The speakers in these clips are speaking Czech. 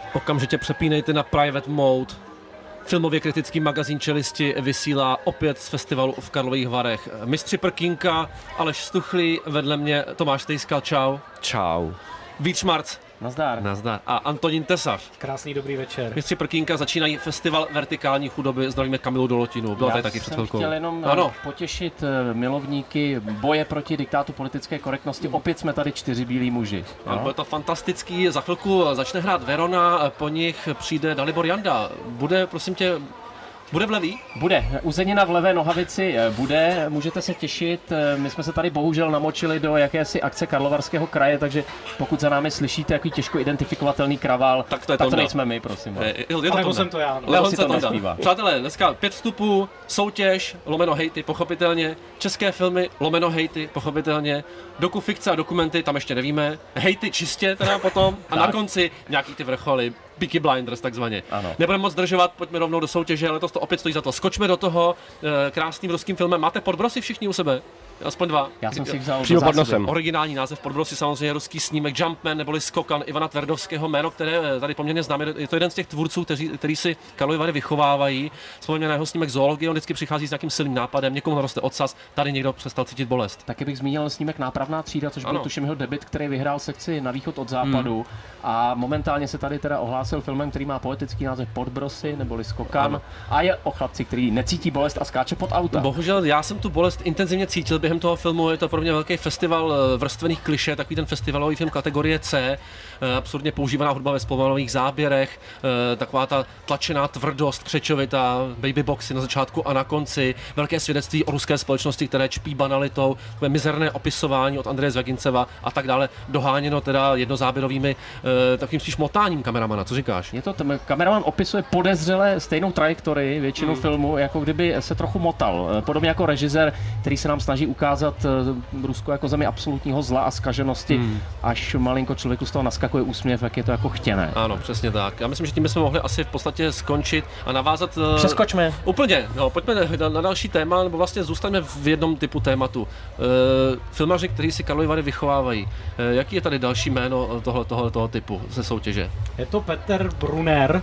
Okamžitě přepínejte na Private Mode. Filmově kritický magazín Čelisti vysílá opět z festivalu v Karlových Varech. Mistři prkínka, Aleš Stuchlý, vedle mě Tomáš Stejskal, čau. Čau. Vít Šmarc. Nazdar. Nazdar. A Antonín Tesař. Krásný dobrý večer. Mistři prkínka začínají festival vertikální chudoby. Zdravíme Kamilu Dolotinu. Byla tady taky před chvilkou. Já jsem chtěl jenom potěšit milovníky boje proti diktátu politické korektnosti. Opět jsme tady 4 bílí muži. Bude to fantastický. Za chvilku začne hrát Verona, po nich přijde Dalibor Janda. Bude, prosím tě, bude v Leví? Bude. Uzenina v Levé Nohavici bude, můžete se těšit. My jsme se tady bohužel namočili do jakési akce Karlovarského kraje, takže pokud za námi slyšíte jaký těžko identifikovatelný kravál, tak to nejsme my, prosím. Nebo jsem to já. Leon si to nespívá. Přátelé, dneska 5 vstupů, soutěž, lomeno hejty, pochopitelně, české filmy, lomeno hejty, pochopitelně, dokufikce a dokumenty, tam ještě nevíme, hejty čistě teda potom a na konci nějaký ty vrcholy. Peaky Blinders takzvaně. Ano. Nebudeme moc zdržovat, pojďme rovnou do soutěže, letos to opět stojí za to. Skočme do toho krásným ruským filmem. Máte Podbrosy všichni u sebe? Aspoň 2. Já jsem si vzal přímo pod nosem. Originální název Podbrosy, samozřejmě ruský snímek Jumpman neboli Skokan Ivana Tverdovského, jméno, které tady poměrně známe. Je to jeden z těch tvůrců, který si Karlovy Vary vychovávají. Vzpomněme na jeho snímek Zoologie, on vždycky přichází s nějakým silným nápadem, někomu naroste ocas, tady někdo přestal cítit bolest. Taky bych zmínil snímek Nápravná třída, což byl tuším jeho debut, který vyhrál sekci Na východ od západu. A momentálně se tady teda ohlásil filmem, který má poetický název Podbrosy neboli Skokan a je o chlapci, který necítí bolest a skáče pod auta. Bohužel já jsem tu bolest intenzivně cítil během toho filmu. Je to pro mě velký festival vrstvených klišé, takový ten festivalový film kategorie C, absurdně používaná hudba ve zpomalových záběrech, taková ta tlačená tvrdost, křečovitá, babyboxy na začátku a na konci, velké svědectví o ruské společnosti, které čpí banalitou, takové mizerné opisování od Andreje Zvaginceva a tak dále, doháněno teda jednozáběrovými takovým spíš motáním kameramana. Co říkáš? Je to kameraman opisuje podezřele stejnou trajektorii většinu filmu, jako kdyby se trochu motal. Podobně jako režisér, který se nám snaží ukázat Rusko jako zemi absolutního zla a zkaženosti, až malinko člověku z toho naskakuje úsměv, jak je to jako chtěné. Ano, přesně tak. Já myslím, že tím bychom mohli asi v podstatě skončit a navázat. Přeskočme. Úplně. No, pojďme na další téma, nebo vlastně zůstaňme v jednom typu tématu. Filmaři, kteří si Karlovy Vary vychovávají. Jaký je tady další jméno tohoto typu ze soutěže? Je to Peter Brunner,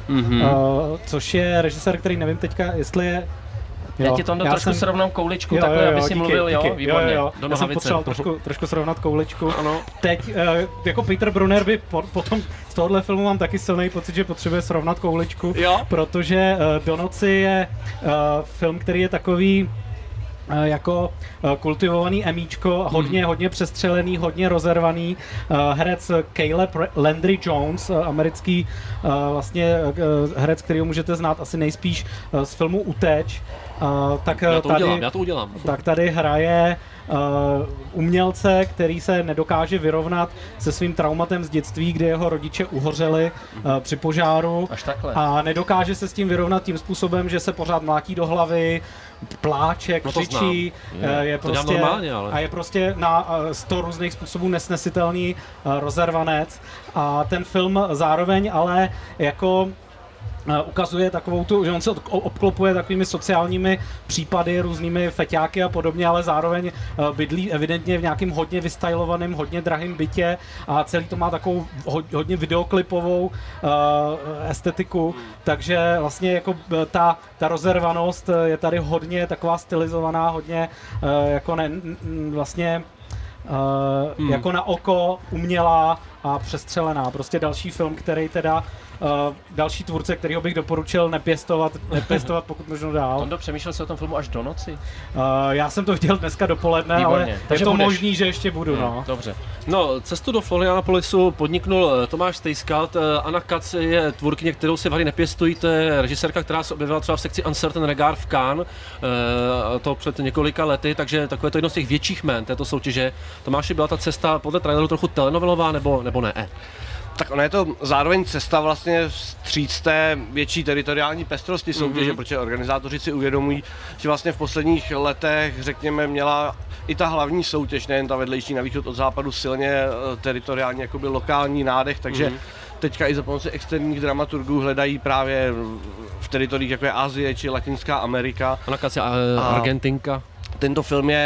což je režisér, který nevím teďka, jestli je... Já ti to trošku srovnám kouličku, takhle, aby si mluvil, výborně. Já jsem potřeboval trošku srovnat kouličku. Ano. Teď, jako Peter Brunner by potom z tohohle filmu mám taky silný pocit, že potřebuje srovnat kouličku, protože Do noci je film, který je takový jako kultivovaný emíčko, hodně přestřelený, hodně rozervaný. Herec Caleb Landry Jones, americký vlastně herec, kterýho můžete znát asi nejspíš z filmu Uteč. Já to udělám. Tak tady hraje umělce, který se nedokáže vyrovnat se svým traumatem z dětství, kdy jeho rodiče uhořeli při požáru. Až takhle. A nedokáže se s tím vyrovnat tím způsobem, že se pořád mlátí do hlavy, pláče, křičí, je prostě, normálně, ale... a je prostě na 100 různých způsobů nesnesitelný rozervanec. A ten film zároveň ale jako ukazuje takovou tu, že on se obklopuje takovými sociálními případy, různými feťáky a podobně, ale zároveň bydlí evidentně v nějakým hodně vystylovaném, hodně drahém bytě a celý to má takovou hodně videoklipovou estetiku, takže vlastně jako ta rozervanost je tady hodně taková stylizovaná, hodně jako vlastně jako na oko umělá a přestřelená. Prostě další film, který teda další tvůrce, kterýho bych doporučil nepěstovat pokud možno dál. Tondo, přemýšlel jsi o tom filmu až do noci? Já jsem to viděl dneska dopoledne, výborně. Ale je to možný, že ještě budu. Dobře. No, cestu do Florianopolisu podniknul Tomáš Stejskal. Anna Katz je tvůrkyně, kterou si Vary nepěstují, to je režisérka, která se objevila třeba v sekci Uncertain Regard v Cannes, to před několika lety, takže takové to jedno z těch větších jmén této soutěže. Tomáši, byla ta cesta podle traileru trochu telenovelová, nebo ne? Tak ona je to zároveň cesta vlastně vstříc té větší teritoriální pestrosti soutěže, protože organizátoři si uvědomují, že vlastně v posledních letech, řekněme, měla i ta hlavní soutěž, nejen ta vedlejší Na východ od západu, silně teritoriální, jakoby lokální nádech, takže teďka i za pomoci externích dramaturgů hledají právě v teritoriích, jako je Asie či Latinská Amerika. Ona Katz je Argentinka. Tento film je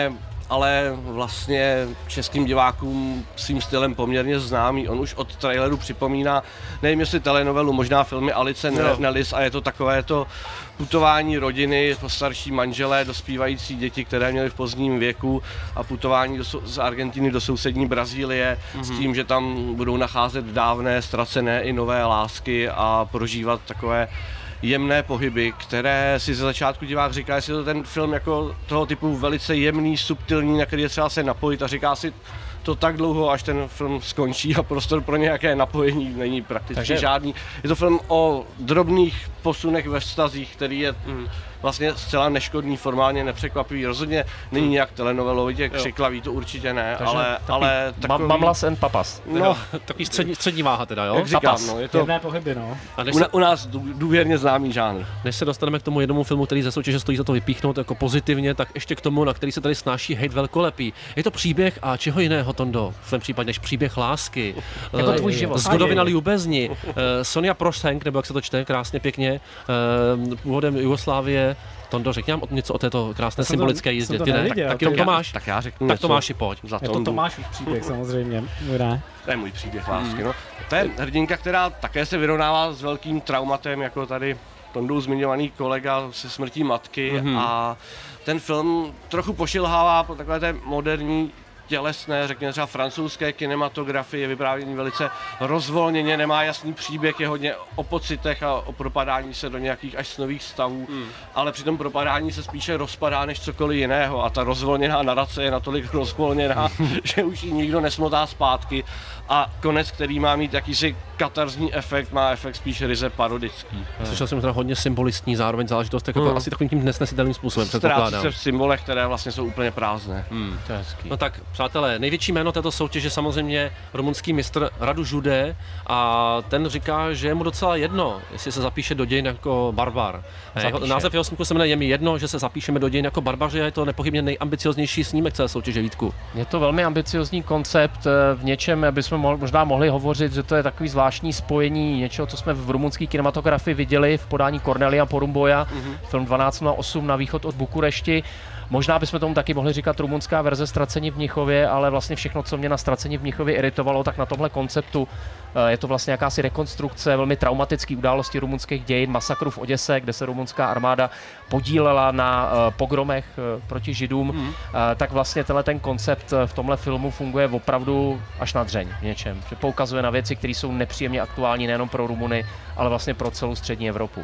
ale vlastně českým divákům svým stylem poměrně známý. On už od traileru připomíná, nevím jestli telenovelu, možná filmy Alice Nellis a je to takové to putování rodiny, starší manželé, dospívající děti, které měly v pozdním věku a putování z Argentiny do sousední Brazílie s tím, že tam budou nacházet dávné, ztracené i nové lásky a prožívat takové jemné pohyby, které si ze začátku divák říká, jestli to ten film jako toho typu velice jemný, subtilní, na který je třeba se napojit a říká si to tak dlouho, až ten film skončí a prostor pro nějaké napojení není prakticky žádný. Je to film o drobných posunech ve vztazích, který je vlastně zcela neškodný, formálně nepřekvapivý. Rozhodně není nějak telenovelovitě křiklavý, to určitě ne, ale takový... Mamlas and papas. No, takový střední váha teda, jo? Jak říkám, no, je to jemné pohyby, no. U nás důvěrně známý žánr. Než se dostaneme k tomu jednomu filmu, který ze soutěže stojí za to vypíchnout jako pozitivně, tak ještě k tomu, na který se tady snáší hejt velkolepý. Je to příběh a čeho jiného, Tondo, v tvém případě, než příběh lásky. Jako tvůj život. Zgodovina Ljubezni, Sonja Prosenk, nebo jak se to čte, krásně pěkně, původem Jugoslávie. Tondo, řekni nám něco o této krásné symbolické jízdě. Ty ne? Tak jenom Tomáš. Tak já řeknu tak něco. Tomáši, pojď. Je to Tomášův příběh samozřejmě. To je můj příběh lásky, no. To je hrdinka, která také se vyrovnává s velkým traumatem, jako tady Tondou zmiňovaný kolega se smrtí matky a ten film trochu pošilhává po takové té moderní tělesné, řekněme třeba francouzské kinematografii, je vyprávění velice rozvolněně, nemá jasný příběh, je hodně o pocitech a o propadání se do nějakých až snových stavů, ale při tom propadání se spíše rozpadá než cokoliv jiného a ta rozvolněná narace je natolik rozvolněná, že už ji nikdo nesmotá zpátky a konec, který má mít jakýsi katarzní efekt, má efekt spíš ryze parodický. Slyšel jsem teda hodně symbolistní zároveň záležitost, jako asi takovým tím nesnesitelným způsobem, předpokládám. Ztrácí se v symbolech, které vlastně jsou úplně prázdné. To je hezký. No tak, přátelé, největší jméno této soutěže samozřejmě rumunský mistr Radu Jude a ten říká, že je mu docela jedno, jestli se zapíše do dějin jako barbar. Název jeho snímku se jmenuje Je mi jedno, že se zapíšeme do dějin jako barbaři a je to nepochybně nejambicioznější snímek celé soutěže, Vítku. Je to velmi ambiciozní koncept, v něčem bychom možná mohli hovořit, že to je takový zvláštní spojení něčeho, co jsme v rumunské kinematografii viděli v podání Cornelia Porumboia, film 1208 na východ od Bukurešti. Možná bychom tomu taky mohli říkat rumunská verze Ztraceni v Mnichově, ale vlastně všechno, co mě na Ztraceni v Mnichově iritovalo, tak na tomhle konceptu je to vlastně jakási rekonstrukce velmi traumatické události rumunských dějin, masakru v Oděse, kde se rumunská armáda podílela na pogromech proti Židům, tak vlastně tenhle ten koncept v tomhle filmu funguje opravdu až na dřeň v něčem, že poukazuje na věci, které jsou nepříjemně aktuální nejenom pro Rumuny, ale vlastně pro celou střední Evropu.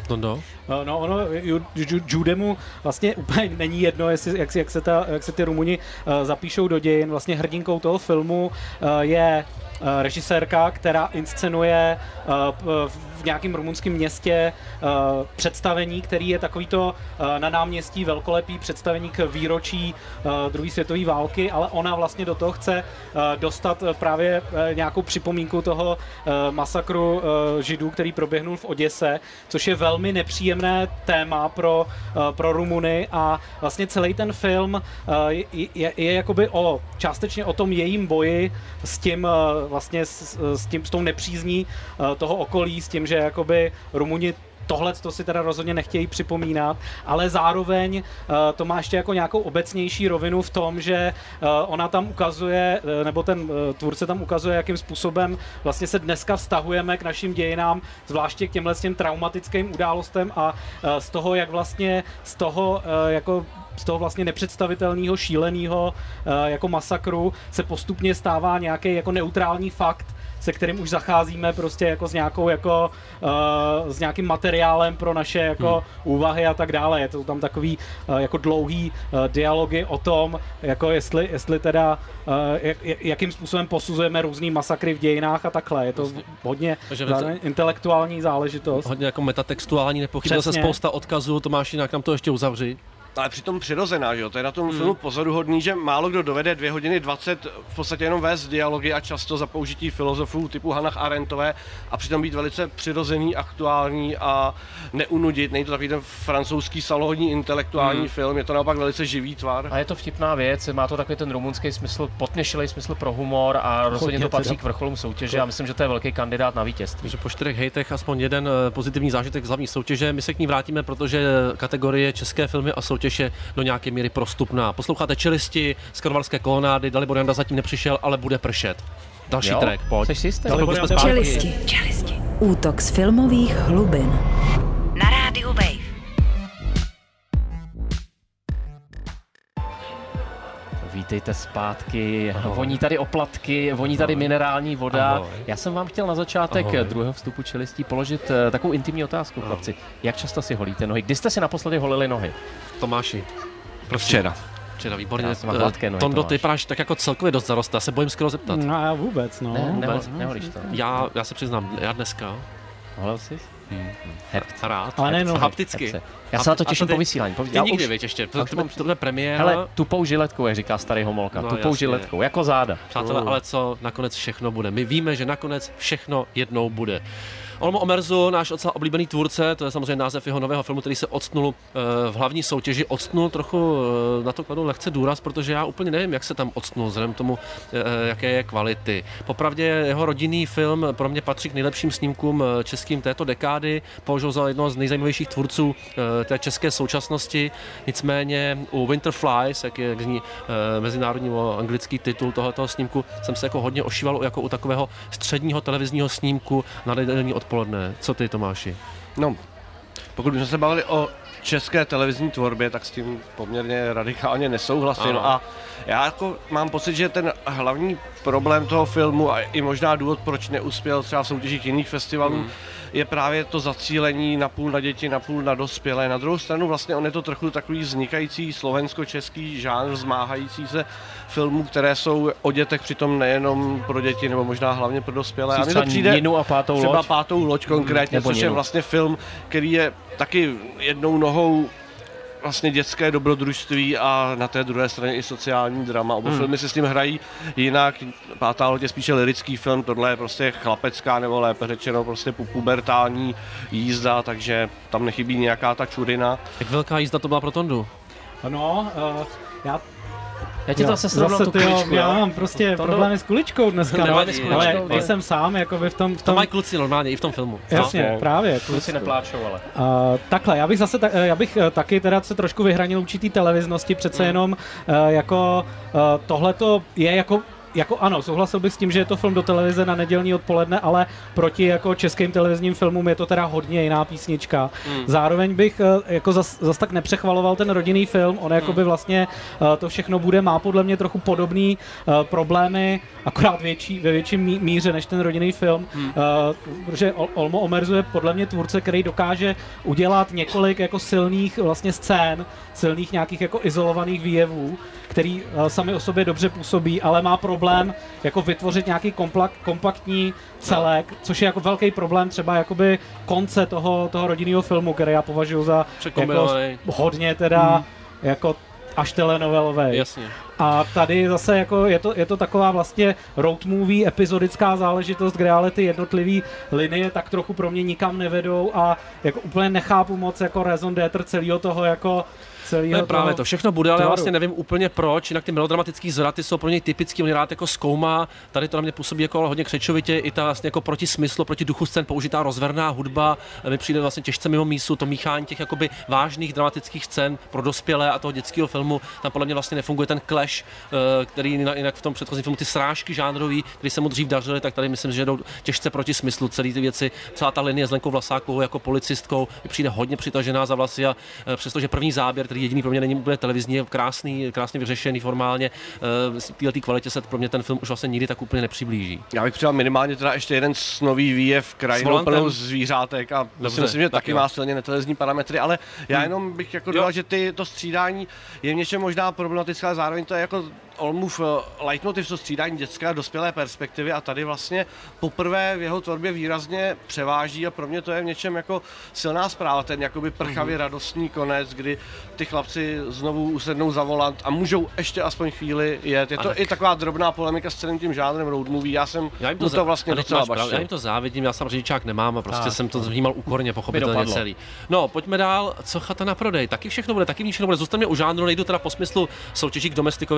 No ono, Judemu vlastně úplně není jedno, jak se ty Rumuni zapíšou do dějin. Vlastně hrdinkou toho filmu je režisérka, která inscenuje v nějakém rumunském městě představení, který je takovýto na náměstí velkolepý představení k výročí druhé světové války, ale ona vlastně do toho chce dostat právě nějakou připomínku toho masakru Židů, který proběhnul v Oděse, což je velmi nepříjemné téma pro Rumuny a vlastně celý ten film je jakoby částečně o tom jejím boji s tím vlastně s tou nepřízní toho okolí, s tím, že jakoby Rumuni tohleto si teda rozhodně nechtějí připomínat, ale zároveň to má ještě jako nějakou obecnější rovinu v tom, že ona tam ukazuje, nebo ten tvůrce tam ukazuje, jakým způsobem vlastně se dneska vztahujeme k našim dějinám, zvláště k těmhle traumatickým událostem a z toho, jak vlastně z toho vlastně nepředstavitelného, šíleného jako masakru se postupně stává nějaký jako neutrální fakt, se kterým už zacházíme prostě jako s nějakým materiálem pro naše jako úvahy a tak dále. Je to tam takový jako dlouhý dialogy o tom, jako jestli teda jakým způsobem posuzujeme různý masakry v dějinách a takhle. Je to hodně intelektuální záležitost. Hodně jako metatextuální, nepochybně se spousta odkazů. Tomáš, jinak nám to ještě uzavři. Ale přitom přirozená, že jo? To je na tom filmu pozoruhodný, že málo kdo dovede 2 hodiny 20 v podstatě jenom vést dialogy a často za použití filozofů typu Hannah Arendtové a přitom být velice přirozený, aktuální a neunudit. Není to takový ten francouzský salonní intelektuální film, je to naopak velice živý tvar. A je to vtipná věc, má to takový ten rumunský smysl, potměšilý smysl pro humor a rozhodně to patří k vrcholům soutěže a myslím, že to je velký kandidát na vítězství. Takže po 4 hejtech aspoň jeden pozitivní zážitek z hlavní soutěže. My se k ní vrátíme, protože kategorie české filmy a soutěže soutěž je do nějaké míry prostupná. Posloucháte Čelisti z Karlovarské kolonády, Dalibor Janda zatím nepřišel, ale bude pršet. Další track, pojď. Jseš si jistý? Čelisti. Útok z filmových hlubin. Na rádiu Wave. Vítejte zpátky, voní tady oplatky, voní tady minerální voda. Ahoj. Já jsem vám chtěl na začátek druhého vstupu Čelistí položit takovou intimní otázku, chlapci. Jak často si holíte nohy? Kdy jste si naposledy holili nohy? Tomáši. Včera. Včera, výborně. Já jsem mám hladké nohy, Tondo, ty Tomáš. vypadáš tak jako celkově dost zarostá, se bojím skoro zeptat. No já vůbec, no. Neholíš to? Já se přiznám, já dneska Holil jsi? rád. Ale ne nohy. Hapticky. Já se na to A těším ty- po vysílání. Ty nikdy, víš, ještě. To je premiéra. Hele, tupou žiletkou, jak říká starý homolka. No, Tupou jasně. žiletkou, jako záda. Přátelé, ale co nakonec všechno bude? My víme, že nakonec všechno jednou bude. Olmo Omerzu, náš docela oblíbený tvůrce, to je samozřejmě název jeho nového filmu, který se odstnul v hlavní soutěži. Odstnul trochu, na to kladu lehce důraz, protože já úplně nevím, jak se tam odstnul, vzhledem k tomu, jaké je kvality. Popravdě jeho rodinný film pro mě patří k nejlepším snímkům českým této dekády, považuji za jednoho z nejzajímavějších tvůrců té české současnosti. Nicméně u Winter Flies, jak zní mezinárodní anglický titul tohoto snímku, jsem se jako hodně ošíval jako u takového středního televizního snímku na nedělní odpoledne. Co ty, Tomáši? No, pokud bychom se bavili o české televizní tvorbě, tak s tím poměrně radikálně nesouhlasím. Ano. A já jako mám pocit, že ten hlavní problém toho filmu a i možná důvod, proč neuspěl třeba v soutěžích jiných festivalů, je právě to zacílení napůl na děti, napůl na dospělé. Na druhou stranu vlastně on je to trochu takový vznikající slovensko-český žánr zmáhající se filmů, které jsou o dětech, přitom nejenom pro děti, nebo možná hlavně pro dospělé. A mně to přijde Ninu a pátou třeba loď. Pátou loď konkrétně, Nebo což je Ninu. vlastně film, který je taky jednou nohou vlastně dětské dobrodružství a na té druhé straně i sociální drama. Oba filmy si s tím hrají jinak. Pátá loď je spíše lirický film, tohle je prostě chlapecká, nebo lépe řečeno prostě pubertální jízda, takže tam nechybí nějaká ta čurina. Jak velká jízda to byla pro Tondu? No, Já ti to zase srovnal tu kuličku, já jo? mám prostě To problémy s kuličkou dneska, Nevadí no, s kuličkou, ale ale- nejsem sám, jakoby v tom To mají kluci normálně i v tom filmu. jasně, No. právě. Kluci nepláčou, ale. Takhle, já bych zase já bych taky teda se trošku vyhranil určitý televiznosti, přece jenom jako tohleto je jako ano, souhlasil bych s tím, že je to film do televize na nedělní odpoledne, ale proti jako českým televizním filmům je to teda hodně jiná písnička. Zároveň bych jako zas tak nepřechvaloval ten rodinný film, on jakoby vlastně to všechno má podle mě trochu podobný problémy, akorát ve větším míře než ten rodinný film, protože Olmo Omerzu je podle mě tvůrce, který dokáže udělat několik jako silných vlastně scén, silných nějakých jako izolovaných výjevů, který sami o sobě dobře působí, ale má problém jako vytvořit nějaký kompaktní celek, což je jako velký problém třeba jakoby konce toho rodinného filmu, který já považuji za jako Překombinovaný. hodně teda jako až telenovelový. Jasně. A tady zase jako je to taková vlastně road movie, epizodická záležitost, kde ale ty jednotlivý linie tak trochu pro mě nikam nevedou a jako úplně nechápu moc jako raison d'être celého toho jako To je právě to, všechno bude, ale já vlastně nevím úplně proč, jinak ty melodramatické zvraty jsou pro něj typický, on je rád jako zkoumá, tady to na mě působí jako hodně křečovitě, i ta vlastně jako proti smyslu, proti duchu scén použitá rozverná hudba, mi přijde vlastně těžce mimo mísu, to míchání těch jakoby vážných dramatických scén pro dospělé a toho dětského filmu, tam podle mě vlastně nefunguje ten clash, který jinak v tom předchozím filmu ty srážky žánrový, který se mu dřív dařily, tak tady myslím, že jdou těžce proti smyslu, celý ty věci, celá ta linie s Lenkou Vlasákovou jako policistkou, mi přijde hodně přitažená za vlasy a přestože první záběr, který jediný pro mě není úplně televizní, je krásně vyřešený formálně. V této kvalitě se pro mě ten film už vlastně nikdy tak úplně nepřiblíží. Já bych přidal minimálně teda ještě jeden snový výjev krajinou plnou zvířátek a si myslím, že taky má silně netelevizní parametry, ale já jenom bych jako dodal, že to střídání je v něčem možná problematická, ale zároveň to je jako Olmův leitmotiv, to střídání dětské a dospělé perspektivy a tady vlastně poprvé v jeho tvorbě výrazně převáží a pro mě to je v něčem jako silná zpráva, ten jakoby prchavě radostný konec, kdy ty chlapci znovu usednou za volant a můžou ještě aspoň chvíli jet. Je to i taková drobná polemika s celým tím žánrem road movie, já jsem to vlastně docela bašil. Já jim to závidím, já sám řidičák nemám a prostě jsem to vnímal úkorně, pochopitelně celý. No, pojďme dál, co chata na prodej, taky všechno bude, taky všechno bude, zůstaneme u žánru, nejdu teda po smyslu soutěží k domestikovi,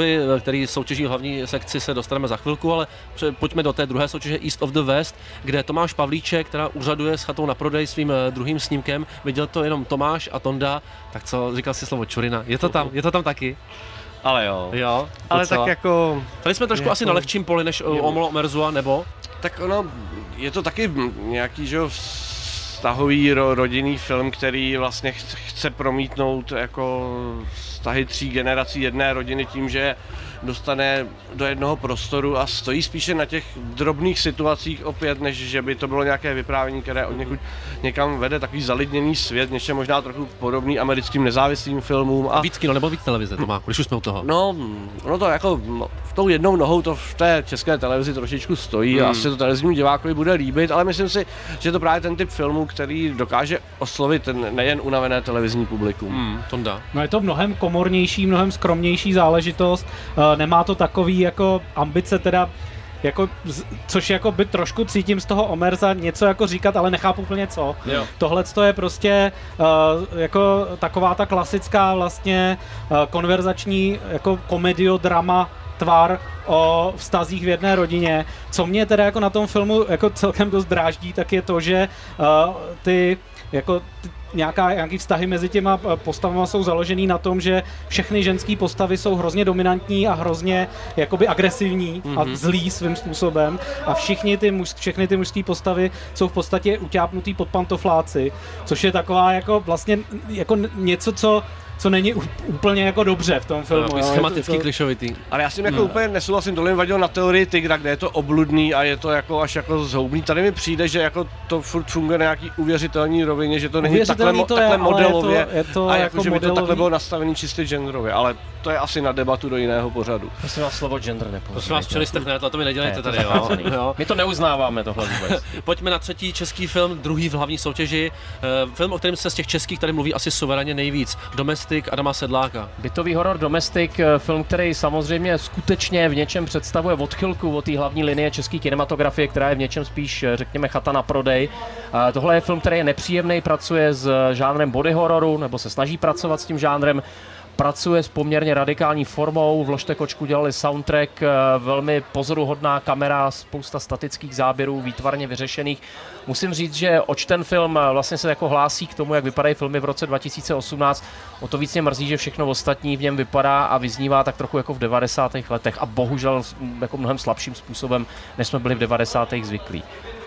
který soutěží v hlavní sekci, se dostaneme za chvilku, ale pojďme do té druhé soutěže East of the West, kde Tomáš Pavlíček, která úřaduje s Chatou na prodej svým druhým snímkem. Viděl to jenom Tomáš a Tonda, tak co, říkal si slovo čurina. Je to tam taky? Ale jo. Jo, ale docela. tak jako... Tady jsme trošku asi na lehčím poli než Omolo Merzua, nebo? Tak ono, je to taky nějaký, že vztahový rodinný film, který vlastně chce promítnout jako vztahy 3 generací jedné rodiny tím, že dostane do jednoho prostoru a stojí spíše na těch drobných situacích opět, než že by to bylo nějaké vyprávění, které od někud někam vede, takový zalidněný svět, něčem možná trochu podobný americkým nezávislým filmům. A víc kino nebo víc televize, Tomáku, když už jsme u toho? No, ono to jako v tou jednou nohou to v té české televizi trošičku stojí a asi to televiznímu divákovi bude líbit, ale myslím si, že to právě ten typ filmů, který dokáže oslovit nejen unavené televizní publikum. Tonda. No je to mnohem komornější, mnohem skromnější záležitost, nemá to takový jako ambice teda, jako, což jako by trošku cítím z toho Omerza něco jako říkat, ale nechápu úplně co. Tohle je prostě jako taková ta klasická vlastně konverzační jako komediodrama tvar o vztazích v jedné rodině. Co mě teda jako na tom filmu jako celkem dost dráždí, tak je to, že nějaký vztahy mezi těma postavama jsou založený na tom, že všechny ženské postavy jsou hrozně dominantní a hrozně jakoby agresivní a zlí svým způsobem a všechny ty mužské postavy jsou v podstatě utápnutý pod pantofláci, což je taková jako vlastně jako něco, co není úplně jako dobře v tom filmu. No, schematický, klišovitý. Ale já s tím jako úplně nesouhlasím, tohle mi vadilo na teorii Tygra, kde je to obludný a je to jako až jako zhoubný. Tady mi přijde, že jako to furt funguje na nějaký uvěřitelný rovině, že to není takhle modelově je to a jako že by to modelový. takhle bylo nastavený čistě genderově, ale to je asi na debatu do jiného pořadu. Prosím vás, slovo gender nepoužívejte. Prosím vás, čelistech ne, to mi nedělejte tady, jo. My to neuznáváme tohle vůbec. Pojďme na třetí český film, druhý v hlavní soutěži. Film, o kterém se z těch českých tady mluví asi suverénně nejvíc. Domestic Adama Sedláka. Bytový horor Domestic, film, který samozřejmě skutečně v něčem představuje odchylku od té hlavní linie české kinematografie, která je v něčem spíš, řekněme, chata na prodej. Tohle je film, který je nepříjemný, pracuje s žánrem body hororu, nebo se snaží pracovat s tím žánrem. Pracuje s poměrně radikální formou, Vložte kočku dělali soundtrack, velmi pozoruhodná kamera, spousta statických záběrů, výtvarně vyřešených. Musím říct, že oč ten film vlastně se jako hlásí k tomu, jak vypadají filmy v roce 2018, o to víc mě mrzí, že všechno ostatní v něm vypadá a vyznívá tak trochu jako v 90. letech a bohužel jako mnohem slabším způsobem, než jsme byli v 90. zvyklí.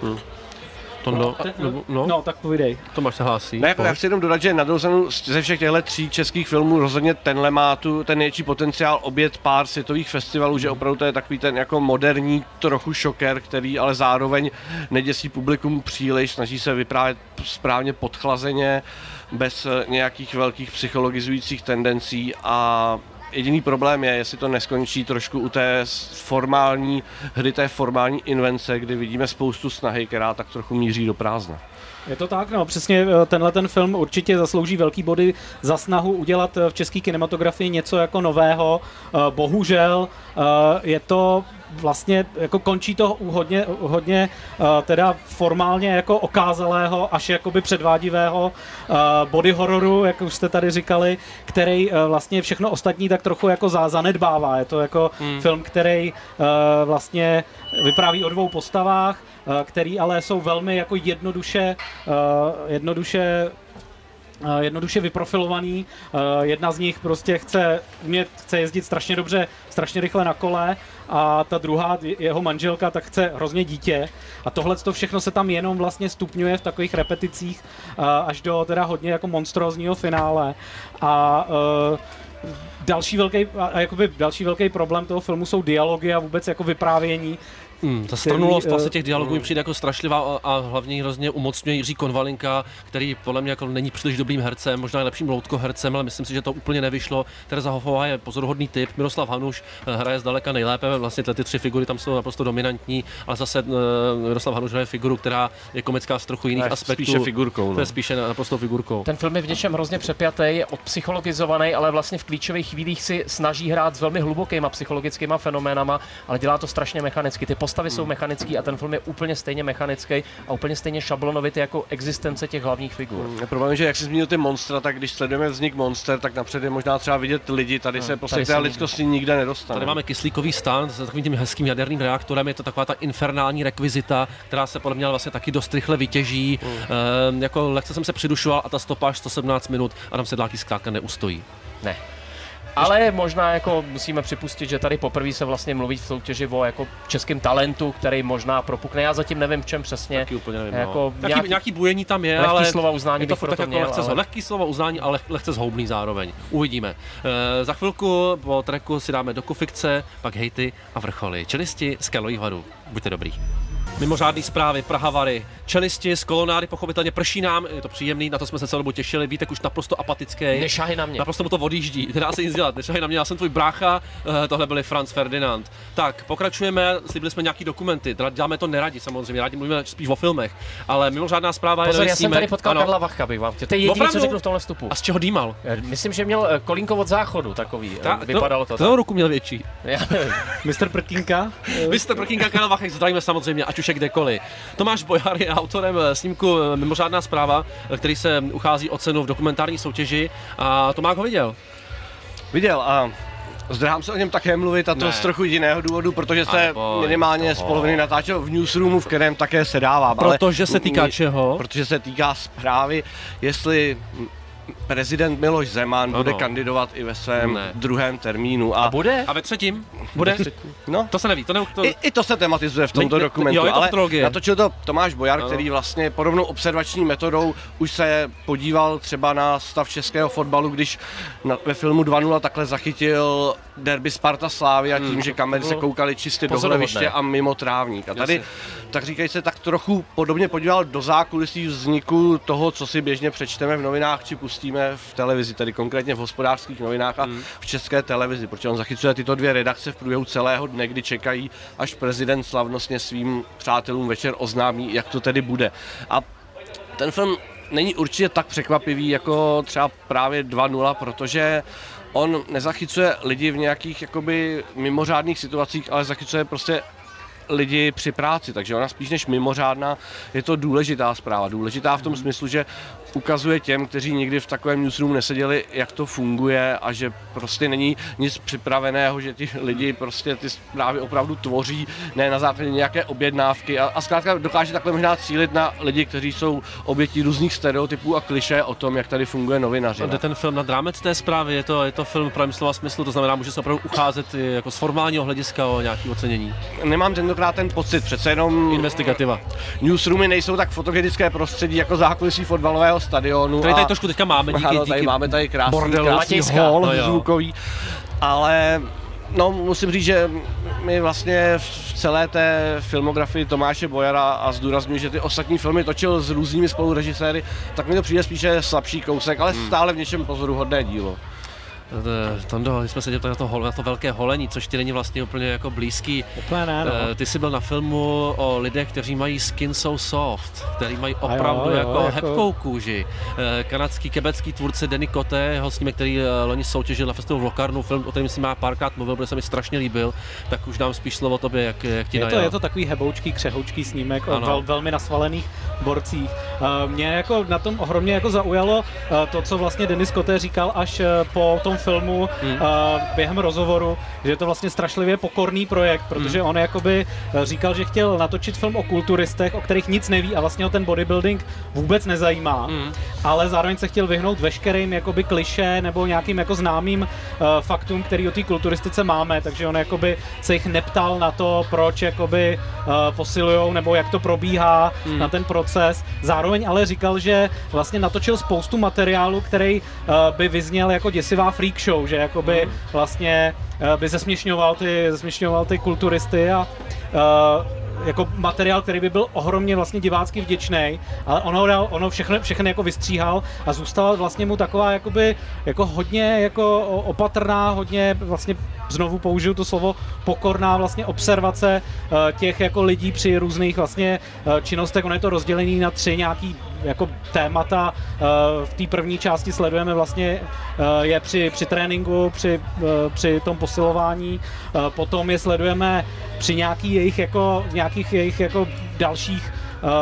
No, tak povídej. Tomáš se hlásí. Ne, jako já chci jenom dodat, že na druhou stranu ze všech těchto 3 českých filmů rozhodně tenhle má ten největší potenciál objet pár světových festivalů, že opravdu to je takový ten jako moderní trochu šoker, který ale zároveň neděsí publikum příliš, snaží se vyprávět správně podchlazeně, bez nějakých velkých psychologizujících tendencí a jediný problém je, jestli to neskončí trošku u té formální hry, té formální invence, kdy vidíme spoustu snahy, která tak trochu míří do prázdna. Je to tak, no, přesně ten film určitě zaslouží velký body za snahu udělat v české kinematografii něco jako nového. Bohužel je to vlastně, jako končí to hodně teda formálně jako okázalého až jakoby předvádivého body hororu, jak už jste tady říkali, který vlastně všechno ostatní tak trochu jako zanedbává. Je to jako film, který vlastně vypráví o 2 postavách, který ale jsou velmi jako jednoduše vyprofilovaný. Jedna z nich prostě chce jezdit strašně dobře, strašně rychle na kole a ta druhá, jeho manželka, tak chce hrozně dítě. A tohle všechno se tam jenom vlastně stupňuje v takových repeticích až do teda hodně jako monstrózního finále. A další velký problém toho filmu jsou dialogy a vůbec jako vyprávění. Ta strnulost vlastně těch dialogů mi přijde jako strašlivá a hlavně hrozně umocňuje Jiří Konvalinka, který podle mě jako není příliš dobrým hercem, možná lepším loutkohercem, ale myslím si, že to úplně nevyšlo. Tereza Hofová je pozoruhodný typ, Miroslav Hanuš hraje zdaleka nejlépe, vlastně ty 3 figury tam jsou naprosto dominantní, ale zase Miroslav Hanuš hraje figuru, která je komická z trochu jiných aspektů. Spíše figurkou. No. To je spíše naprosto figurkou. Ten film je v něčem hrozně přepjatý, je odpsychologizovaný, ale vlastně v klíčových chvílích si snaží hrát s velmi hlubokýma psychologickýma fenoménama, ale dělá to strašně mechanicky. Ty postavy jsou mechanický a ten film je úplně stejně mechanický a úplně stejně šablonovitý jako existence těch hlavních figur. Problém je, že jak jsi zmínil ty monstra, tak když sledujeme vznik monster, tak napřed je možná třeba vidět lidi, tady se prostě té lidskosti nikde nedostane. Tady máme kyslíkový stan s takovým tím hezkým jaderným reaktorem, je to taková ta infernální rekvizita, která se podle mě vlastně taky dost rychle vytěží. Jako lehce jsem se přidušoval a ta stopáž 117 minut a tam Sedláky zkrátka neustojí. Ne. Ale možná jako musíme připustit, že tady poprvé se vlastně mluví v soutěži o jako českém talentu, který možná propukne. Já zatím nevím, v čem přesně. Taky úplně nevím. Jako nějaký bujení tam je, lehký ale slova uznání je to furt tak jako lehký slova uznání, ale lehce zhoubný zároveň. Uvidíme. Za chvilku po tracku si dáme doku fikce, pak hejty a vrcholy. Čelisti z Karlových Varů. Buďte dobrý. Mimořádný zprávy, Praha Vary, čelisti z kolonády, pochopitelně prší nám, je to příjemný, na to jsme se celou dobu těšili, Vítek už naprosto apatický. Nešahy na mě. Naprosto mu to odjíždí, nedá se nic dělat, nešahy na mě, já jsem tvůj brácha, tohle byli Franz Ferdinand. Tak, pokračujeme, slíbili jsme nějaký dokumenty, děláme to neradi samozřejmě, rádi mluvíme spíš o filmech, ale mimořádná zpráva je... Pozor, já jsem tady potkal Karla Vacha, bych vám chtěl. To je jediný, co řeknu v tomhle vstupu. A z čeho dýmal? Myslím, že měl kolínko od záchodu takový, vypadalo to. Toho ruku měl větší. Mr. Prkínka? Mr. Prkínka, Karel Vachek, zdravíme samozřejmě, ať už je kdekoliv. Tomáš Bojar je autorem snímku Mimořádná zpráva, který se uchází o cenu v dokumentární soutěži a Tomák ho viděl. Viděl a zdráhám se o něm také mluvit a to z trochu jiného důvodu, protože se minimálně z poloviny natáčel v newsroomu, v kterém také se dávám. Protože se týká čeho? Protože se týká zprávy, jestli prezident Miloš Zeman bude kandidovat i ve svém druhém termínu. A bude? A ve třetím? Bude? No. To se neví. I to se tematizuje v tomto dokumentu, jo, ale natočil to Tomáš Bojar, který vlastně podobnou observační metodou už se podíval třeba na stav českého fotbalu, když ve filmu 2:0 takhle zachytil derby Sparta Slavia tím, že kamery se koukaly čistě do hleviště a mimo trávník. A tady, tak říkají se, tak trochu podobně podíval do zákulisí vzniku toho, co si běžně přečteme v novinách či pustíme v televizi, tedy konkrétně v Hospodářských novinách a v České televizi, protože on zachycuje tyto dvě redakce v průběhu celého dne, kdy čekají, až prezident slavnostně svým přátelům večer oznámí, jak to tedy bude. A ten film není určitě tak překvapivý jako třeba právě 2:0, protože on nezachycuje lidi v nějakých jakoby mimořádných situacích, ale zachycuje prostě lidi při práci, takže ona spíš než mimořádná je to důležitá zpráva. Důležitá v tom smyslu, že ukazuje těm, kteří nikdy v takovém newsroomu neseděli, jak to funguje a že prostě není nic připraveného, že ti lidi prostě ty zprávy opravdu tvoří, ne na základě nějaké objednávky a zkrátka dokáže takhle možná cílit na lidi, kteří jsou obětí různých stereotypů a klišé o tom, jak tady funguje novinařina. Jde ten film nad rámec té zprávy, je to film pravým slova smyslu, to znamená, může se opravdu ucházet jako z formálního hlediska o nějaké ocenění. Nemám tentokrát ten pocit, přece jenom investigativa. Newsroomy nejsou tak fotogenické prostředí jako zákulisí fotbalového stadionu. Tady trošku teďka máme, díky máme tady krásný hol zvukový, ale no, musím říct, že my vlastně v celé té filmografii Tomáše Bojara a zdůrazňuji, že ty ostatní filmy točil s různými spolurežiséry, tak mi to přijde spíše slabší kousek, ale stále v něčem pozoruhodné dílo. Tondo, jsme se dělali na to velké holení, což ti není vlastně úplně jako blízký. Úplně ne, no. Ty jsi byl na filmu o lidech, kteří mají skin so soft, kteří mají opravdu jako hebkou kůži. Kanadský, quebecký tvůrce Denny Cote, jeho snímek, který loni soutěžil na festivalu v Locarnu, film, o kterém si má párkrát mluvil, protože se mi strašně líbil, tak už dám spíš slovo tobě, jak ti najel. Je to takový heboučký, křehoučký snímek o velmi nasvalených borcích. Mě jako na tom ohromně jako zaujalo to, co vlastně Dennis Cote říkal až po tom filmu během rozhovoru, že je to vlastně strašlivě pokorný projekt, protože on jakoby říkal, že chtěl natočit film o kulturistech, o kterých nic neví a vlastně ho ten bodybuilding vůbec nezajímá, ale zároveň se chtěl vyhnout veškerým jakoby klišé nebo nějakým jako známým faktům, který o té kulturistice máme, takže on jakoby se jich neptal na to, proč jakoby posilujou nebo jak to probíhá na ten proces. Zároveň ale říkal, že vlastně natočil spoustu materiálu, který by vyzněl jako děsivá freak show, že jakoby vlastně by zesměšňoval ty kulturisty a jako materiál, který by byl ohromně vlastně divácky vděčný, ale ono všechny jako vystříhal a zůstala vlastně mu taková jakoby jako hodně jako opatrná, hodně vlastně znovu použiju to slovo pokorná vlastně observace těch jako lidí při různých vlastně činnostech. Ono je to rozdělený na 3 nějaký jako témata v té první části sledujeme vlastně je při tréninku, při tom posilování, potom je sledujeme při nějakých jejich dalších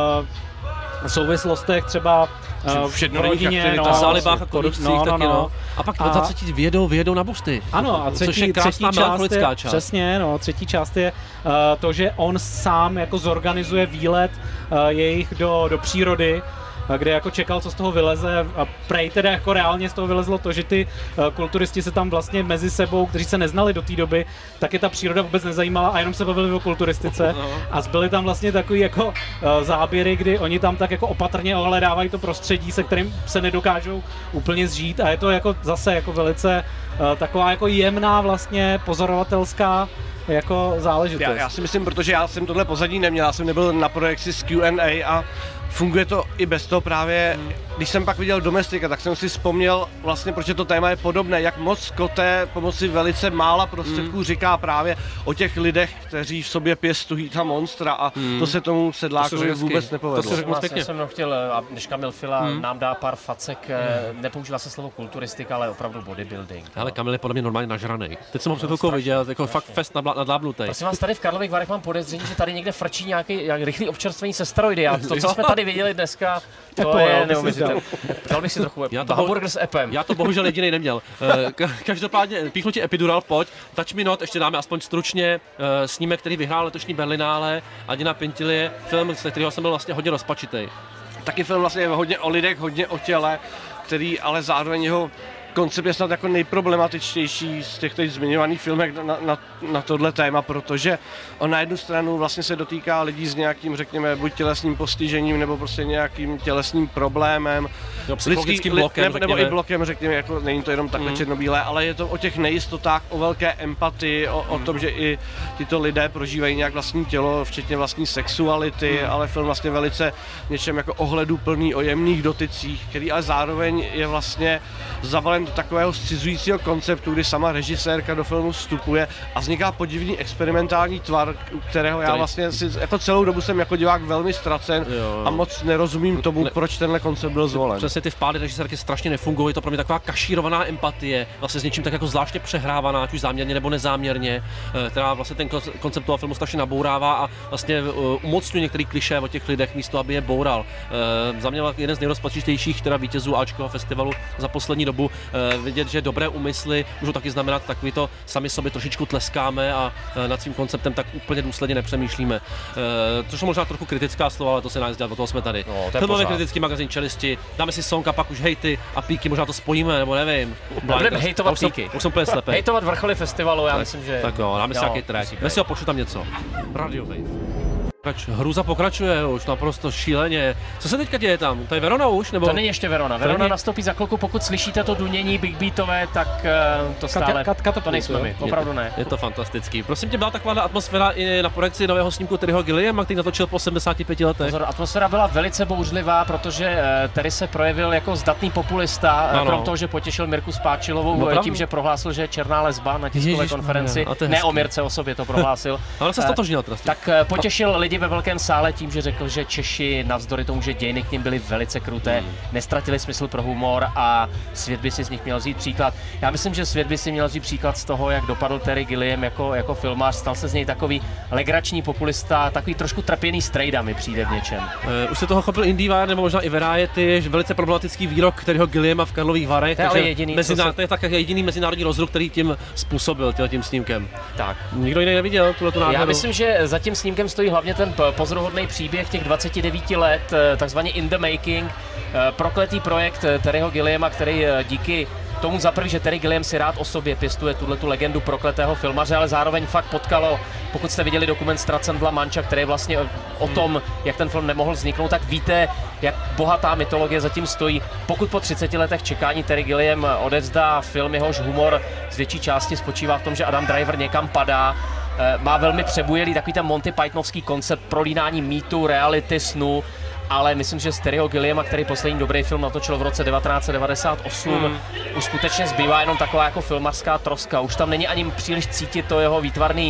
souvislostech, třeba v rodině, na zálibách a korupcích taky, no. A pak do 20 vyjedou na bušty. Ano, a což je krásná melancholická část. Přesně, no, třetí část je to, že on sám jako zorganizuje výlet jejich do přírody, kde jako čekal, co z toho vyleze, a prej teda jako reálně z toho vylezlo to, že ty kulturisti se tam vlastně mezi sebou, kteří se neznali do té doby, tak je ta příroda vůbec nezajímala a jenom se bavili o kulturistice. A zbyly tam vlastně takový jako záběry, kdy oni tam tak jako opatrně ohledávají to prostředí, se kterým se nedokážou úplně zžít, a je to jako zase jako velice taková jako jemná vlastně pozorovatelská jako záležitost. Já si myslím, protože já jsem tohle pozadí neměl, já jsem nebyl na projekci s Q&A a funguje to i bez toho právě. Když jsem pak viděl Domestika, tak jsem si vzpomněl vlastně, proč to téma je podobné, jak moc Koté pomocí velice mála prostředků říká právě o těch lidech, kteří v sobě pěstují ta monstra, a to se tomu sedlákovi vůbec nepovedlo. To se řekl pěkně. Jsem chtěl, než Kamil Fila nám dá pár facek, nepoužívá se slovo kulturistika, ale opravdu bodybuilding. Ale Kamil je podle mě normálně nažranej. Teď jsem ho před chvilkou viděl, jako fakt fest nadlábnutý. Prosím vás, tady v Karlových Varech mám podezření, že tady někde frčí nějaký rychlý občerstvení se steroidy. A to, co jsme tady viděli dneska, to je neuvěřitelné. Dal bych si trochu hamburger s appem. Já to bohužel jedinej neměl. Každopádně píchnu ti epidural, pojď. Touch Me Not, ještě dáme aspoň stručně snímek, který vyhrál letošní Berlinále, Adina Pintilie, film, z kterého jsem byl vlastně hodně rozpačitej. Taky film vlastně je hodně o lidech, hodně o těle, který ale zároveň jeho koncept je snad jako nejproblematičtější z těch teď zmiňovaných filmech na tohle téma, protože on na jednu stranu vlastně se dotýká lidí s nějakým, řekněme, buď tělesným postižením, nebo prostě nějakým tělesným problémem, psychologickým blokem, nebo i blokem, řekněme, jako není to jenom takhle černobílé, ale je to o těch nejistotách, o velké empatii, o tom, že i tito lidé prožívají nějak vlastní tělo, včetně vlastní sexuality, ale film vlastně velice něčem jako ohleduplný, o jemných dotycích, který ale zároveň je vlastně zavalen do takového scizujícího konceptu, kdy sama režisérka do filmu vstupuje a vzniká podivný experimentální tvar, kterého já vlastně si jako celou dobu jsem jako divák velmi ztracen a moc nerozumím tomu, proč tenhle koncept byl zvolen. Přesně ty vpády režisérky strašně nefungují, je to pro mě taková kašírovaná empatie, vlastně s něčím tak jako zvláštně přehrávaná, ať už záměrně nebo nezáměrně, která vlastně ten koncept toho filmu strašně nabourává a vlastně umocňuje některé klišé o těch lidech místo, aby je boural. Za mě jeden z nejrozpačitějších teda vítězů Ačkového festivalu za poslední dobu. Vidět, že dobré úmysly můžou taky znamenat takový to, sami sobě trošičku tleskáme a nad svým konceptem tak úplně důsledně nepřemýšlíme. Což je možná trochu kritická slova, ale to se nás dělat, o toho jsme tady. Filmově kritický magazín Čelisti, dáme si song a pak už hejty a píky, možná to spojíme, nebo nevím. Budeme hejtovat píky. Už jsem úplně slepý. Hejtovat vrcholy festivalu, já myslím, že... Tak jo, dáme si nějaký track. Dnes si ho poču tam něco. Radio Wave. Hruza pokračuje už naprosto šíleně. Co se teďka děje tam? To je Verona už? Nebo? To není ještě Verona. Verona nastoupí za chvilku, pokud slyšíte to dunění big beatové, tak to stále, to nejsme my, opravdu ne. Je to fantastický. Prosím tě, byla taková atmosféra i na projekci nového snímku Terryho Gilliama, který natočil po 75 letech? Pozor, atmosféra byla velice bouřlivá, protože Terry se projevil jako zdatný populista, krom toho, že potěšil Mirku Spáčilovou tím, že prohlásil, že je černá lesba na tiskové konferenci. Ne o Mirce, o sobě to prohlásil. Ale se stotožnil tak potěšil lidi ve velkém sále tím, že řekl, že Češi navzdory tomu, že dějiny k nim byly velice kruté, nestratili smysl pro humor a svět by si z nich měl vzít příklad. Já myslím, že svět by si měl vzít příklad z toho, jak dopadl Terry Gilliam jako filmář, stal se z něj takový legrační populista, takový trošku trpěný strejda mi přijde v něčem. Už se toho chopil Indie nebo možná i Variety, velice problematický výrok Terryho Gilliama v Karlových Varech, to je tak jediný mezinárodní rozruch, který tím způsobil tím snímkem. Tak. Nikdo jiný neviděl tuhletu náhodu. Já myslím, že za tím snímkem stojí hlavně ten pozoruhodný příběh těch 29 let, takzvaně in the making, prokletý projekt Terryho Gilliama, který díky tomu za prvý, že Terry Gilliam si rád o sobě pěstuje tu legendu prokletého filmaře, ale zároveň fakt potkalo, pokud jste viděli dokument Ztracen v La Mancha, který je vlastně o tom, jak ten film nemohl vzniknout, tak víte, jak bohatá mytologie zatím stojí. Pokud po 30 letech čekání Terry Gilliam odevzdá film, jehož humor z větší části spočívá v tom, že Adam Driver někam padá, má velmi přebujelý takový ten Monty Pythonovský koncept prolínání mýtu, reality, snu ale myslím, že Terryho Gilliama, který poslední dobrý film natočil v roce 1998, už skutečně zbývá jenom taková jako filmařská troska. Už tam není ani příliš cítit to jeho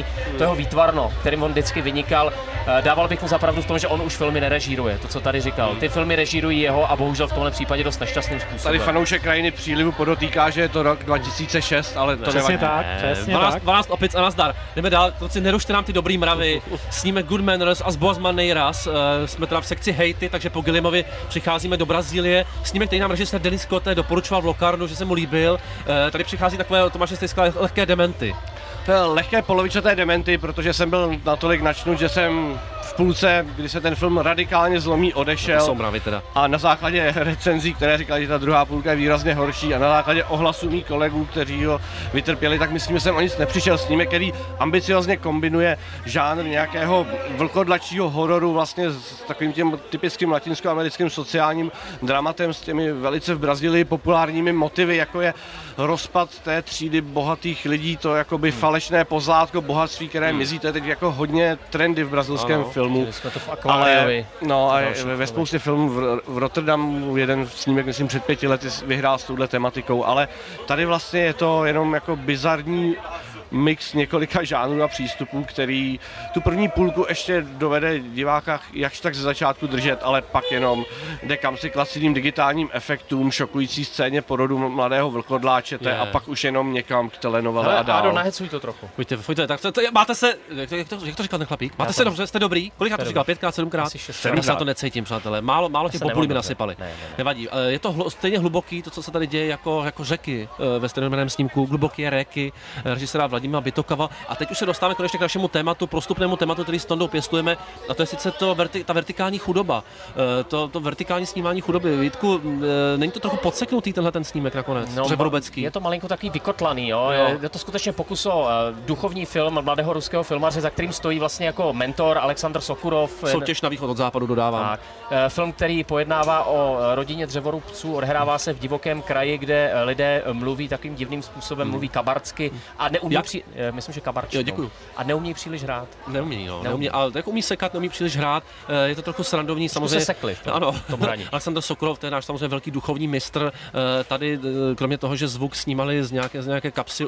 výtvarno, kterým on vždycky vynikal. Dával bych mu zapravdu v tom, že on už filmy nerežíruje, to, co tady říkal. Ty filmy režírují jeho a bohužel v tomhle případě dost nešťastným způsobem. Tady fanoušek Krajiny přílivu podotýká, že je to rok 2006, ale to přesně nevadí. tak, přesně 12 opic a nazdar. Jdeme dál, kluci, nerušte nám ty dobrý mravy. Snímek Good Manners a z Boas Maneiras. Jsme teda v sekci hejty, takže po Gilliamovi přicházíme do Brazílie. Snímek, který nám režisér Denis Scott doporučoval v Locarnu, že se mu líbil. Tady přichází takové, Tomáš Stejská, lehké dementy. Lehké polovičaté dementy, protože jsem byl natolik načnut, že jsem v půlce, kdy se ten film radikálně zlomí, odešel. To jsou mravy teda. A na základě recenzí, které říkali, že ta druhá půlka je výrazně horší, a na základě ohlasů mých kolegů, kteří ho vytrpěli, tak myslím, že jsem o nic nepřišel. Snímek, který ambiciozně kombinuje žánr nějakého vlkodlačího hororu vlastně s takovým tím typickým latinskoamerickým sociálním dramatem, s těmi velice v Brazílii populárními motivy, jako je rozpad té třídy bohatých lidí, to jakoby falešné pozlátko bohatství, které mizí, to je teď jako hodně trendy v brazilském filmu. Jsme to v Ale no a ve spoustě filmů v Rotterdamu jeden snímek, myslím, před 5 lety vyhrál s touhle tematikou, ale tady vlastně je to jenom jako bizarní mix několika žánrů a přístupů, který tu první půlku ještě dovede diváka jakž tak ze začátku držet, ale pak jenom jde kamsi k laciným digitálním efektům, šokující scéně porodu mladého vlkodláčete a pak už jenom někam k telenovele a dál. Ádo, nahecuj to trochu. Pojďte, tak máte se, jak to říkal ten chlapík? Máte se dobře, jste dobrý? Kolikrát to říkal? 5krát, 7krát? Já se na to necítím, přátelé. Málo těch populí mi nasypali. Nevadí. Je to stejně hluboký, to, co se tady děje jako řeky ve stejnojmenném snímku, hluboké řeky, režiséra Vladimíra Bitokava. A teď už se dostáváme konečně k našemu tématu, prostupnému tématu, který s Tondou pěstujeme, a to je sice ta vertikální chudoba. To vertikální snímání chudoby. Vítku, není to trochu podseknutý tenhle ten snímek nakonec? Řevorubecký. Je to malinko takový vykotlaný, jo. Je to skutečně pokus o duchovní film mladého ruského filmaře, za kterým stojí vlastně jako mentor Aleksandr Sokurov. Soutěž na východ od západu, dodávám. Tak. Film, který pojednává o rodině dřevorubců, odehrává se v divokém kraji, kde lidé mluví takovým divným způsobem, mluví kabartsky a neumí myslím, že kabarčnou. Děkuju. A neumí příliš hrát. Neumí, ale tak umí sekat, neumí příliš hrát. Je to trochu srandovní, samozřejmě. Se sekli v tom hraní. Aleksandr Sokurov, to je náš samozřejmě velký duchovní mistr. Tady, kromě toho, že zvuk snímali z nějaké kapsy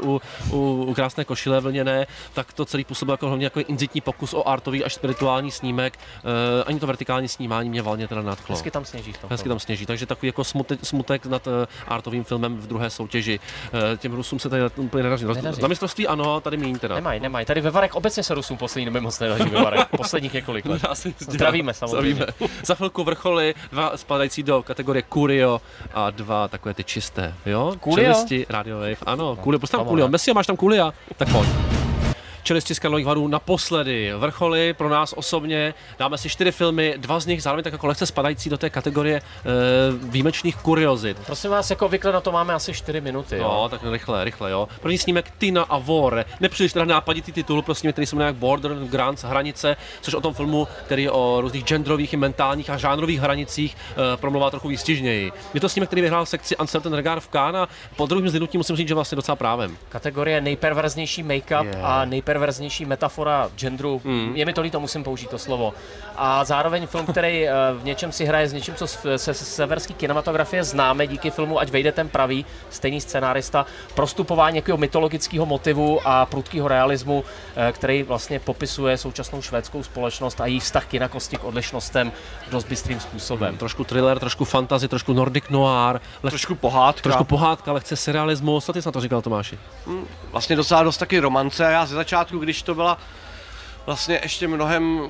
u krásné košile vlněné, tak to celý působil jako hlavně jako inzitní pokus o artový až spirituální snímek. Ani to vertikální snímání mě valně teda nadchlo. Hezky tam sněží. Takže takový jako smutek nad artovým filmem v druhé soutěži. Těm Rusům se tady úplně nedaří. Na mistrovství ano, tady míň teda. Nemají. Tady ve Varech obecně se Rusům poslední době moc nedaří ve Varech. Posledních několik let. Zdravíme samozřejmě. Za chvilku vrcholy, 2 spadající do kategorie Curio a 2 takové ty čisté, jo? Čelisti, Radio Wave, ano, Coolio, prostě tam Coolio. Messi, máš tam Coolia? Tak pojď. Čelisti z Karlových Varů naposledy vrcholy pro nás osobně. Dáme si 4 filmy, 2 z nich zároveň tak jako lehce spadající do té kategorie výjimečných kuriozit. Prosím vás, jako obvykle na to máme asi 4 minuty. Jo? No, tak rychle, jo. První snímek Tina a Vor. Nepříliš teda nápaditý titul, prostě který se jmenuje Border Grants, hranice, což o tom filmu, který je o různých genderových i mentálních a žánrových hranicích, promluvá trochu výstižněji. Je to snímek, který vyhrál sekci Uncertain Regard v Cannes a po druhém zhlédnutí musím říct, že vlastně docela právem. Kategorie nejperverznější make-up a nejperverznější metafora genderu. Je mi to líto, musím použít to slovo. A zároveň film, který v něčem si hraje s něčím, co se severské kinematografie známe díky filmu Ať vejde ten pravý, stejný scenárista, prostupování nějakého mytologického motivu a prudkého realismu, který vlastně popisuje současnou švédskou společnost a její vztah k jinakosti, k odlišnostem dost bystrým způsobem. Trošku thriller, trošku fantasy, trošku nordic noir, trošku pohádka, lehce surrealismus. Co ty jsi na to říkal, Tomáši? Vlastně docela dost taky romance. Já ze začátku, když to byla vlastně ještě mnohem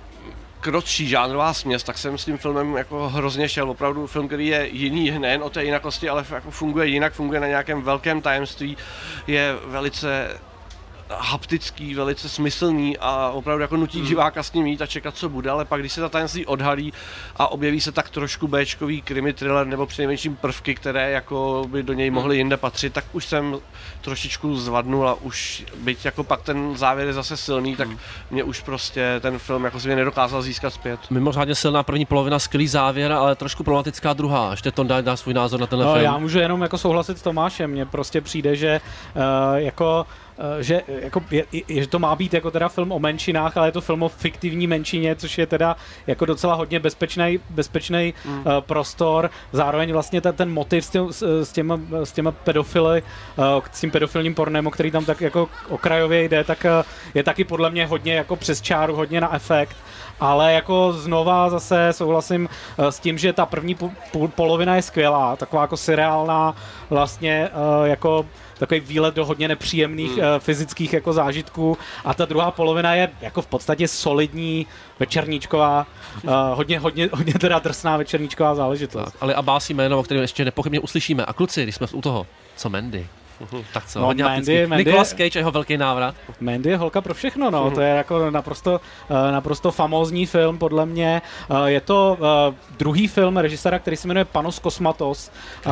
krotší žánrová směs, tak jsem s tím filmem jako hrozně šel. Opravdu film, který je jiný, nejen o té jinakosti, ale jako funguje jinak, funguje na nějakém velkém tajemství, je velice haptický, velice smyslný a opravdu jako nutí diváka s ním jít a čekat, co bude, ale pak, když se ta tajemství odhalí a objeví se tak trošku béčkový krimi thriller nebo přinejmenším prvky, které jako by do něj mohly jinde patřit, tak už jsem trošičku zvadnul a už byť jako pak ten závěr je zase silný, tak mě už prostě ten film jako si mě nedokázal získat zpět. Mimořádně silná první polovina, skvělý závěr, ale trošku problematická druhá. Ještě to dá svůj názor na tenhle film. Já můžu jenom jako souhlasit s Tomášem, mně prostě přijde, že jako že jako že to má být jako teda film o menšinách, ale je to film o fiktivní menšině, což je teda jako docela hodně bezpečný prostor. Zároveň vlastně ten motiv s těma pedofily, s tím pedofilním pornem, o který tam tak jako okrajově jde, tak je taky podle mě hodně jako přes čáru, hodně na efekt. Ale jako znova zase souhlasím s tím, že ta první polovina je skvělá, taková jako seriálná, vlastně jako takový výlet do hodně nepříjemných fyzických jako zážitků, a ta druhá polovina je jako v podstatě solidní večerníčková, hodně teda drsná večerníčková záležitost. Tak, ale Abbasi jméno, o kterém ještě nepochybně uslyšíme. A kluci, když jsme u toho, co Mandy? Tak co, no, Mandy Nicolas Cage a jeho velký návrat. Mandy je holka pro všechno, no. To je jako naprosto famózní film, podle mě. Je to druhý film režiséra, který se jmenuje Panos Cosmatos,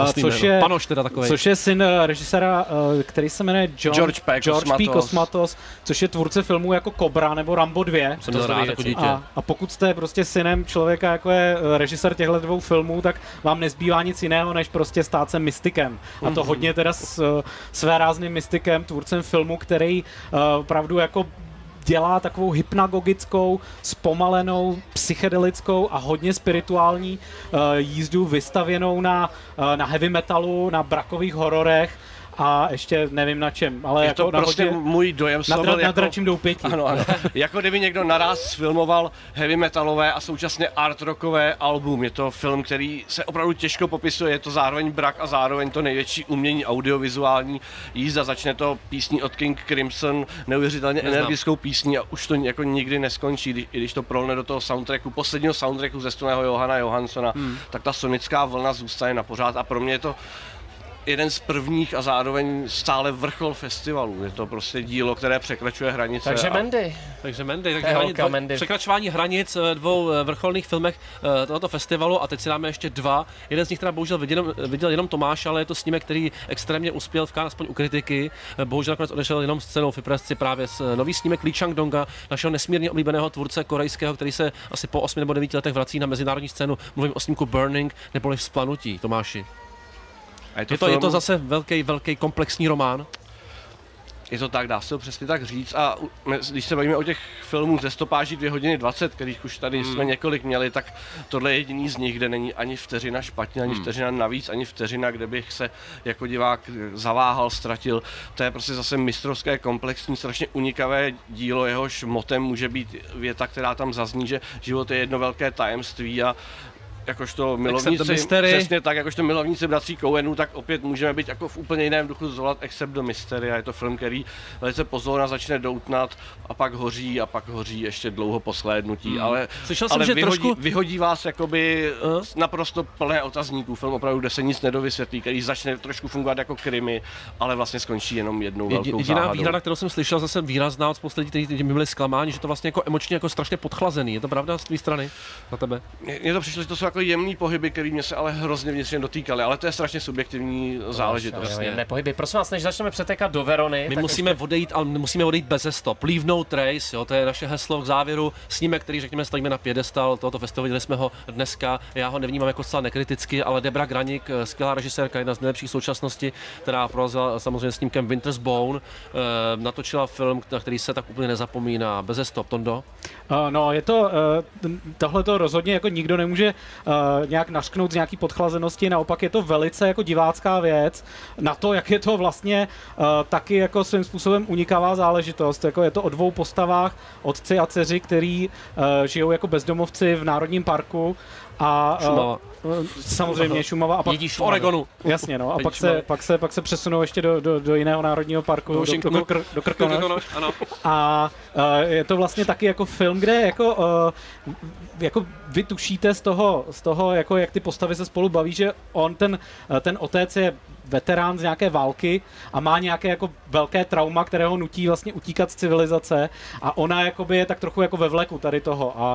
což je syn režiséra, který se jmenuje George P. Cosmatos, což je tvůrce filmů jako Cobra nebo Rambo 2. Jsem to rád jako dítě. A pokud jste prostě synem člověka, jako je režisér těchto dvou filmů, tak vám nezbývá nic jiného, než prostě stát se mystikem. A to hodně teda svérázným mystikem, tvůrcem filmu, který opravdu jako dělá takovou hypnagogickou, zpomalenou, psychedelickou a hodně spirituální jízdu vystavěnou na heavy metalu, na brakových hororech a ještě nevím na čem, ale je jako to prostě hodně, můj dojem na dračím doupětí. Ano. Jako kdyby někdo naraz filmoval heavy metalové a současně art rockové album. Je to film, který se opravdu těžko popisuje, je to zároveň brak a zároveň to největší umění audiovizuální jízda. Začne to písní od King Crimson, neuvěřitelně energickou písní, a už to jako nikdy neskončí, i když to prolne do toho soundtracku, posledního soundtracku ze Stoného Johana Johanssona, tak ta sonická vlna zůstane na pořád, a pro mě je to jeden z prvních a zároveň stále vrchol festivalu. Je to prostě dílo, které překračuje hranice. Takže Mandy. Překračování hranic dvou vrcholných filmech tohoto festivalu, a teď si dáme ještě dva. Jeden z nich teda bohužel viděl jenom Tomáš, ale je to snímek, který extrémně uspěl v Cannes, aspoň u kritiky. Bohužel nakonec odešel jenom s cenou v Presci právě s nový snímek Lee Chang-donga, našeho nesmírně oblíbeného tvůrce korejského, který se asi po 8 nebo 9 letech vrací na mezinárodní scénu. Mluvím o snímku Burning neboli Vzplanutí. Tomáši. Je to zase velký komplexní román? Je to tak, dá se to přesně tak říct, a když se bavíme o těch filmů ze stopáží 2 hodiny 20, kterých už tady jsme několik měli, tak tohle je jediný z nich, kde není ani vteřina špatně, ani vteřina navíc, ani vteřina, kde bych se jako divák zaváhal, ztratil. To je prostě zase mistrovské, komplexní, strašně unikavé dílo, jehož motem může být věta, která tam zazní, že život je jedno velké tajemství, a jakožto milovníci, přesně tak, jakožto milovníci bratří Coenů, tak opět můžeme být jako v úplně jiném duchu zvolat Except the Mystery. A je to film, který velice pozorně začne doutnat a pak hoří ještě dlouho po shlédnutí, ale vyhodí vás jakoby naprosto plné otazníků. Film opravdu, kde se nic nedovysvětlí, který začne trošku fungovat jako krimi, ale vlastně skončí jenom jednou velkou jediná záhadou. výhrada, kterou jsem slyšel zase výrazná od spousta lidí, kteří byli zklamáni, že to vlastně jako emočně jako strašně podchlazený. Je to pravda z tvé strany na tebe? Mně to přišlo, že to jsou jako jemný pohyby, který mě se ale hrozně vnitřně dotýkaly, ale to je strašně subjektivní záležitost. Jemné pohyby. Prosím vás, než začneme přetékat do Verony, my musíme odejít, ale musíme odejít bez stop. Leave no trace, jo, to je naše heslo k závěru. Snímek, který řekněme stojíme na piedestal tohoto festivalu, viděli jsme ho dneska. Já ho nevnímám jako zcela nekriticky, ale Debra Granik, skvělá režisérka, jedna z nejlepších současnosti, která prorazila samozřejmě snímkem Winter's Bone, natočila film, na který se tak úplně nezapomíná. Bez stop, Tondo. No, je to tohle to rozhodně jako nikdo nemůže nějak nařknout z nějaký podchlazenosti, naopak je to velice jako divácká věc na to, jak je to vlastně taky jako svým způsobem unikavá záležitost. Jako je to o dvou postavách, otci a dceři, který žijou jako bezdomovci v národním parku a samozřejmě Šumava a pak v Oregonu. Jasně, no, a pak se přesunou ještě do jiného národního parku, do Krkonoš. A je to vlastně taky jako film, kde jako vy tušíte z toho jako jak ty postavy se spolu baví, že on ten otec je veterán z nějaké války a má nějaké jako velké trauma, které ho nutí vlastně utíkat z civilizace, a ona jakoby je tak trochu jako ve vleku tady toho, a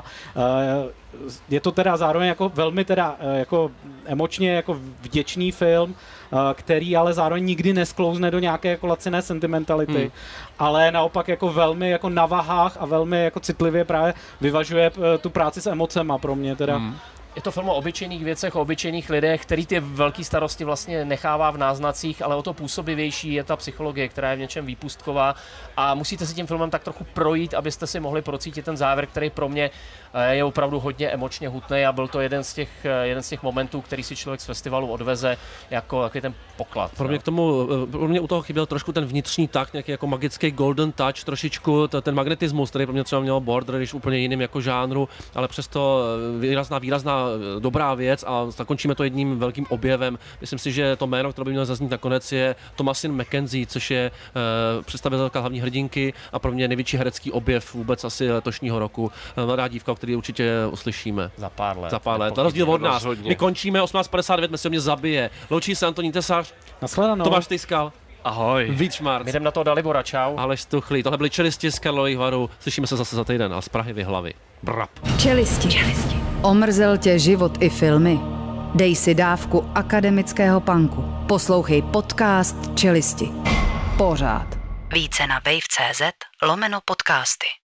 je to teda zároveň jako velmi teda jako emočně jako vděčný film, který ale zároveň nikdy nesklouzne do nějaké jako laciné sentimentality, ale naopak jako velmi jako na vahách a velmi jako citlivě právě vyvažuje tu práci s emocema pro mě teda. Je to film o obyčejných věcech, o obyčejných lidech, který ty velké starosti vlastně nechává v náznacích, ale o to působivější je ta psychologie, která je v něčem výpustková a musíte si tím filmem tak trochu projít, abyste si mohli procítit ten závěr, který pro mě je opravdu hodně emočně hutný a byl to jeden z těch momentů, který si člověk z festivalu odveze jako takový ten poklad. Pro mě u toho chyběl trošku ten vnitřní takt, nějaký jako magický golden touch, trošičku ten magnetismus, který pro mě třeba měl Border, když úplně jiným jako žánru, ale přesto výrazná dobrá věc a zakončíme to jedním velkým objevem. Myslím si, že to jméno, které by mělo zaznít nakonec, je Thomasin McKenzie, což je představitelka hlavní hrdinky a pro mě největší herecký objev vůbec asi letošního roku. Mladá dívka, o který určitě uslyšíme. Za pár let. Na rozdíl od nás. My končíme 18:59, myslím, mě zabije. Loučí se Antonín Tesař. Nashledanou. Tomáš Tejskal. Ahoj. Vít Šmarc. My jdem na to Dalibora, čau. Aleš Stuchlý. Tohle byli Čelisti z Karlových Varů. Slyšíme se zase za týden a z Prahy Vyhlavy. Brap. Čelisti. Omrzel tě život i filmy? Dej si dávku akademického punku. Poslouchej podcast Čelisti. Pořád. Více na wave.cz/podcasty.